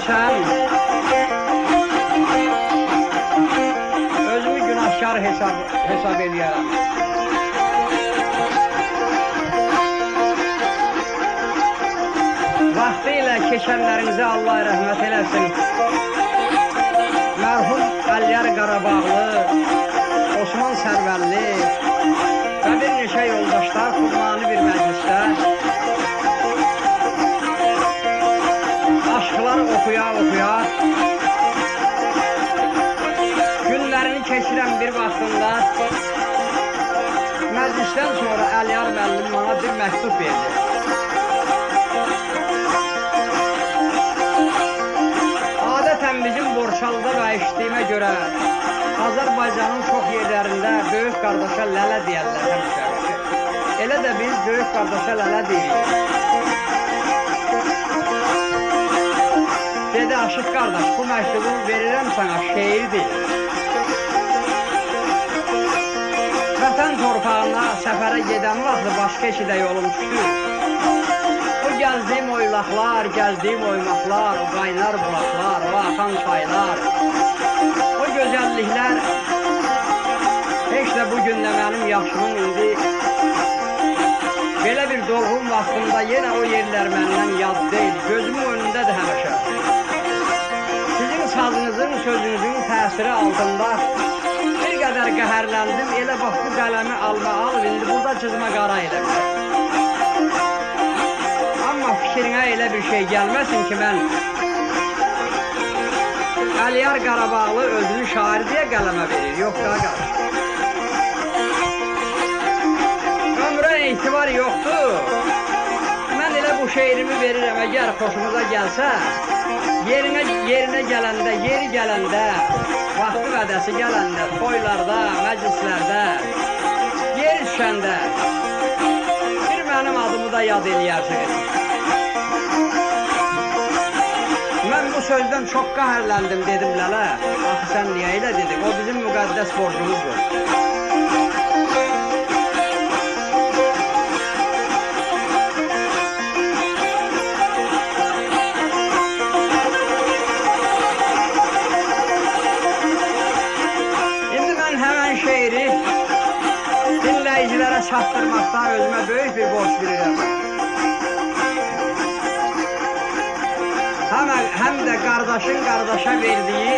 desem, özümü günahkar hesab ediyərəm. Vaxtı ilə keçənlərinizə Allah rəhmət eləsin. Mərhum Əliyar Qarabağlı, Osman Sərvəlli və bir neçə yoldaşlar xurmanı bir məclisdə aşkları oxuya-oxuya günlərini keçirən bir vaxtında məclisdən sonra Əliyar müəllim bana bir məktub verdi. Adətən bizim Borçalıda və eşitdiyimə görə Azərbaycanın çox yerlərində böyük qardaşa lələ deyərlər həmişə. Elə də biz böyük qardaşa lələ deyirik. Dedi, Aşıq qardaş, bu məktubu verirəm sana, şeirdir. Vətən torpağına səfərə gedən vaxtı başqa eşidə yolum düşdü. O gəzdiyim oylaqlar, gəzdiyim oymaqlar, o qaynar bulaqlar, o axan çaylar, o gözəlliklər heç də bugün də mənim yaşımın indi belə bir dolğun vaxtında yenə o yerlər məndən yad deyil, gözümün önündədir həmişə. Sizin sazınızın, sözünüzün təsiri altında bir qədər qəhərləndim, elə bax bu qələmi alma al, indi burada cızma qara eləmir. Amma fikrinə elə bir şey gəlməsin ki, mən Əliyar Qarabağlı özünü şair deyə qələmə verir, yox da qarşı. Ömrə etibar yoxdur. Mən elə bu şeirimi verirəm, əgər xoşumuza gəlsə, yerinə gələndə, yeri gələndə, vaxtı vədəsi gələndə, toylarda, məclislərdə, yeri düşəndə bir mənim adımı da yad eləyərsiniz. Mən bu sözdən çox qəhərləndim, dedim lələ. Axı sən niyə elə dedim, o bizim müqəddəs borcumuzdur. İndi mən həmən şeiri dinləyicilərə çatdırmaqda özümə böyük bir borc bilirəm. Həm də qardaşın qardaşa verdiyi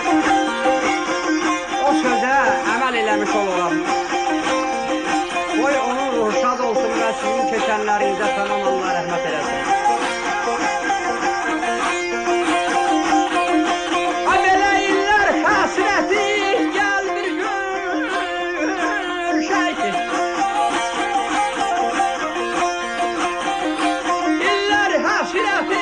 o sözə əməl eləmiş oluram. Qoy onun ruhu şad olsun və sizin keçənlərinizə tamam Allah rəhmət eləsin. Belə illər həsrəti gəl bir görüşək. İllər həsrəti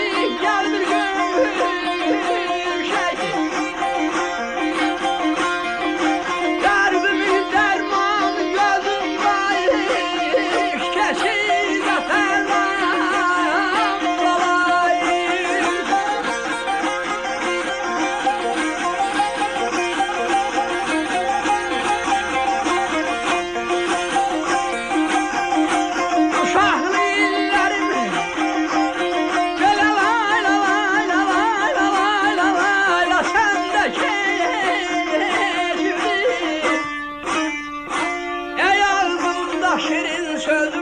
şirin sözüm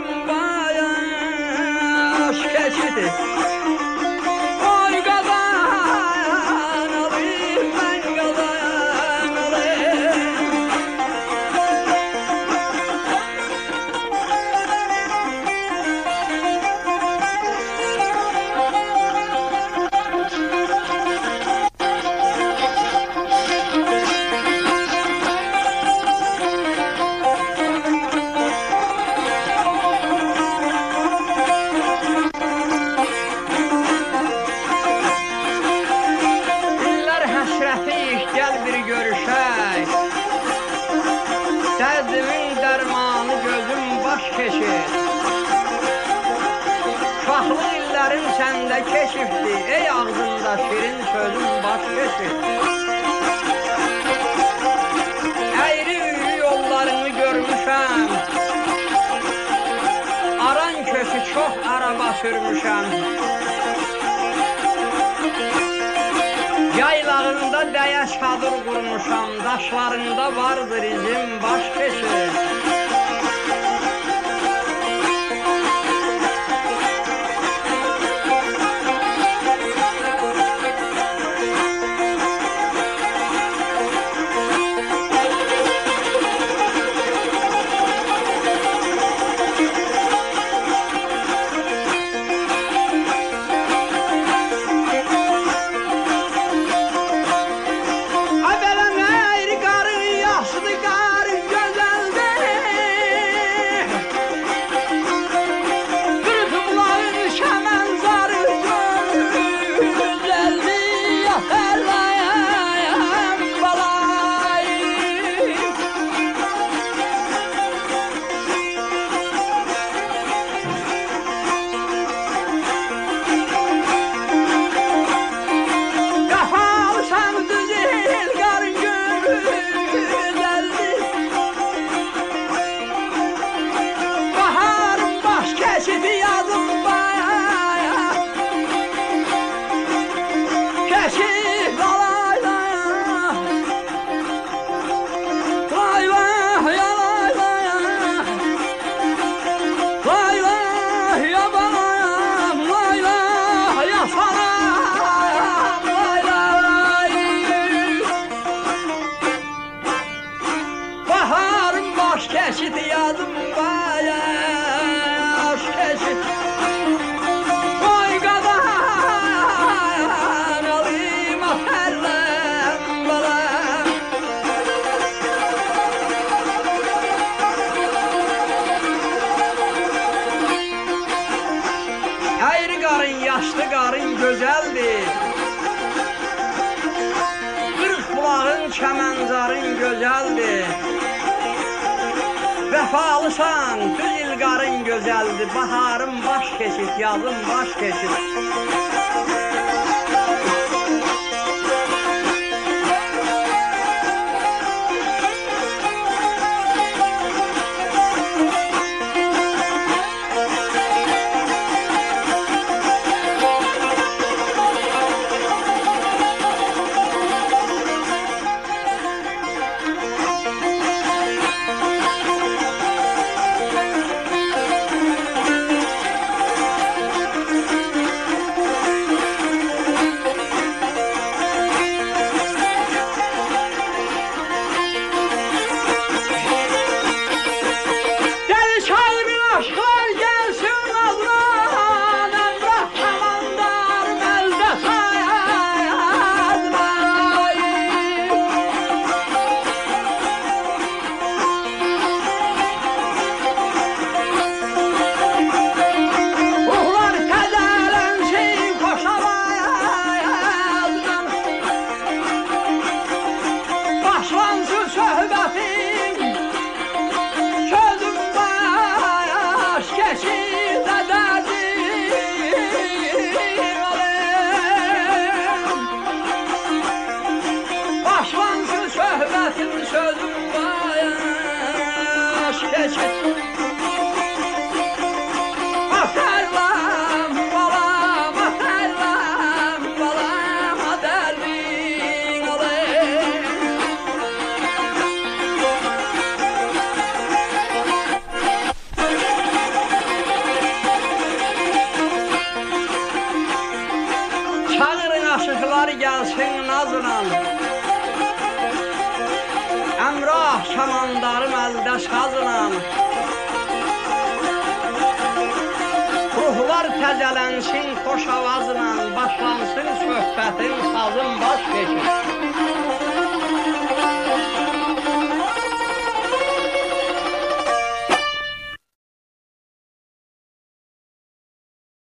bayaş keçidi. Oy qazanalım, mən qazanalım. Gəl bir görüşək. Dərdimin dərmanı gözüm baş keçir. Şahlı illərim səndə keşifdir, ey ağzında şirin sözüm baş keçir. Əyri üyü yollarını görmüşəm, aran kökü çox araba sürmüşəm. Dağlarında dəyə çadır qurmuşam, daşlarında vardır izim baş keçir. Keçid yadım bayaş keçid Koy qadan alayım aferlem balam Ayrı qarın, yaşlı qarın gözəldir Qırıq bulağın, kəmənzarın gözəldir Vəfalısan, düz ilqarın gözəldir Baharım baş keçid, yazım baş keçid Sözüm bayaş keçid Aferlam balam, aferlam balam Aderlin olayım Çağırın aşıqlar gəlsin nazla Əmrah şamandarım əldə sazınam Ruhlar təzələnsin xoş avazla Başlansın söhbətin sazın baş keçir